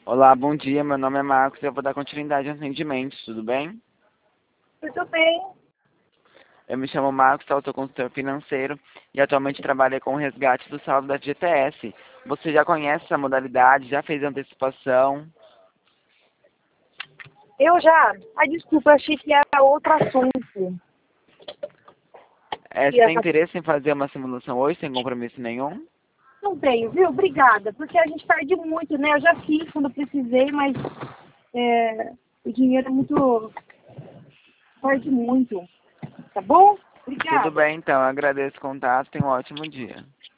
Olá, bom dia. Meu nome é Marcos e eu vou dar continuidade aos atendimentos, tudo bem? Tudo bem. Eu me chamo Marcos, sou consultor financeiro e atualmente trabalho com o resgate do saldo da FGTS. Você já conhece essa modalidade? Já fez antecipação? Eu já. Desculpa, achei que era outro assunto. Você E tem essa... interesse em fazer uma simulação hoje, sem compromisso nenhum? Não tenho, viu? Obrigada. Porque a gente perde muito, né? Eu já fiz quando eu precisei, mas o dinheiro é muito. Perde muito. Tá bom? Tudo Obrigada. bem, então. Eu agradeço o contato. Tenha um ótimo dia.